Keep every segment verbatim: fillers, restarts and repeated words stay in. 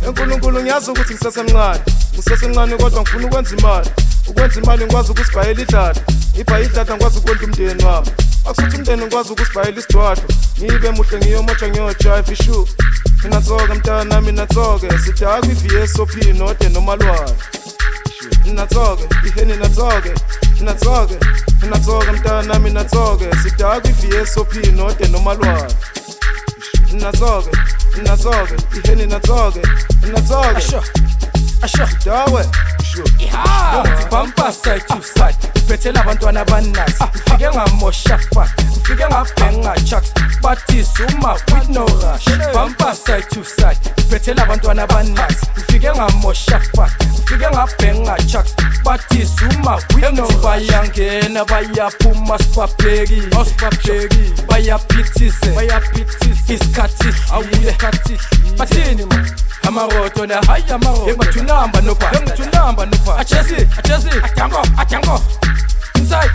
enkulunkulu ngiyazi ukuthi ngisasemncane ngisasemncane kodwa ngifuna ukwenza imali ukwenza imali ngikwazi ukusibhayela idlada ngibhaye idlada ngikwazi ukwenza umndeni wami akusuthi umndeni ngikwazi ukusibhayela isidwadlo ngibe muhle ngiyomotsha ngiyojive ishu mina tsoke mntana mina tsoke sidaka kwi-V S O P node nomalwane mina tsoke iheni natsoke mina tsoke mina tsoke mntana mina tsoke sidaka kwi-V S O P node nomalwane mina tsoke mina tsoke iheni natsoke mina tsoke Asho Asho dawe Iha Bumper side to side Phethela abantwana abaninasi Ufike ngamosha fuck Ufike ngabhenga chucks Bathi suma with no rush Bumper side to side Phethela abantwana abaninasi Ufike ngamosha fuck Ufike ngabhenga chucks Bathi suma with no rush Bayangena bayaphuma sibabheki Osibabheki bayaphithise Bayaphithise Isikhathi awule Isikhathi Bathini man Amaroto na haya amaroto Yenga tunamba no pa Yenga tunamba no pa Achesi Achesi Atango Atango Inside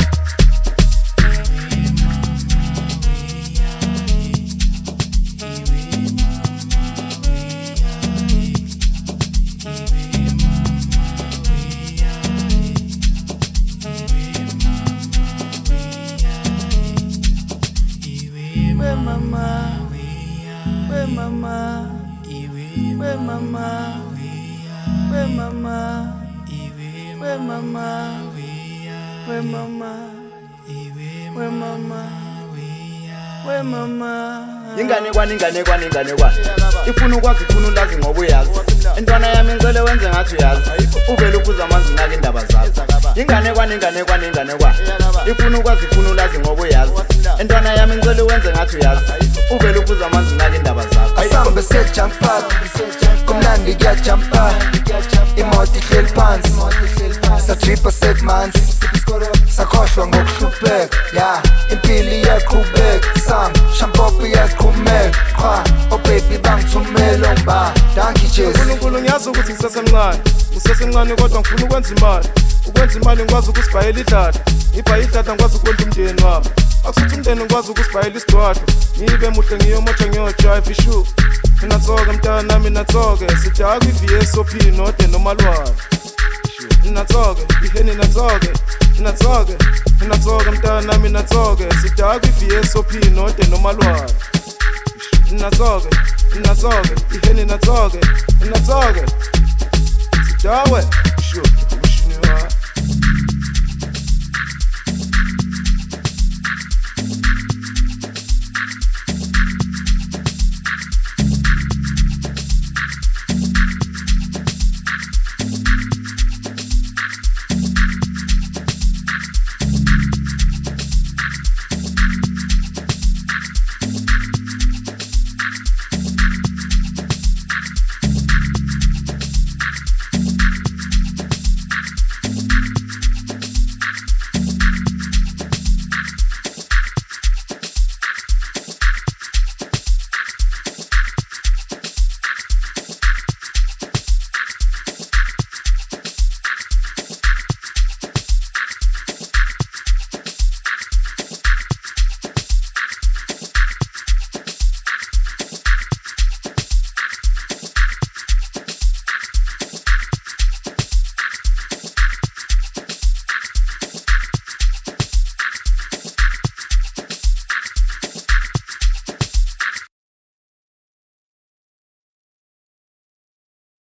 We mama We mama We mama, we mama, we mama, we mama, we mama, we mama. Ingane kwani ingane kwani ingane kwani ifuna ukwazi ifuna ulazi ngoba uyazi intwana yami ngicela wenze ngathi uyazi uvela ukuza amanzi nake indaba zakho ingane kwani ingane kwani ingane kwani ifuna ukwazi ifuna ulazi ngoba uyazi intwana yami ngicela wenze ngathi uyazi uvela ukuza amanzi nake indaba zakho asambe sejumpa kumnandi kuyajumpa imoto ihleli phansi satripa segmanzi sakhohlwa ngokuhlupheka ya impilo iyaqhubeka sam shampopi iyaqhumeka qha oh baby bangithumela ngiba danki jesi uNkulunkulu ngiyazi ukuthi ngisasemncane ngisasemncane kodwa ngifuna ukwenza imali ukwenza imali ngikwazi ukusibhayela idlada ngibhaye idlada ngikwazi ukwenza umndeni wami akusuthi umndeni ngikwazi ukusibhayela isidwadlo ngibe muhle ngiyomotsha ngiyojive ishu mina tsoke mntana mina tsoke sidaka kwi-V S O P node nomalwane mina tsoke iheni natsoke mina tsoke mina tsoke mntana mina tsoke sidaka kwi-V S O P node nomalwane mina tsoke mina tsoke iheni natsoke mina tsoke sidawe sure